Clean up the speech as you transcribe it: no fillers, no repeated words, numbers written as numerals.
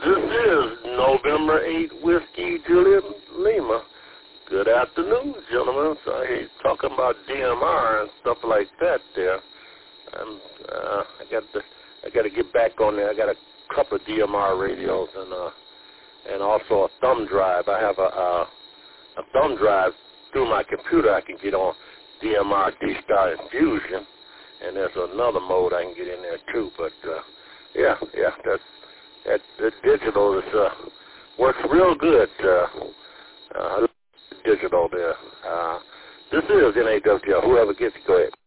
This is November 8 Whiskey Juliet Lima. Good afternoon, gentlemen. So I hear talking about DMR and stuff like that there. And I got to get back on there. I got a couple of DMR radios and also a thumb drive. I have a thumb drive through my computer. I can get on DMR D-Star Infusion, and there's another mode I can get in there too. But that digital is works real good. Digital there. This is NAWTL. Whoever gets it, go ahead.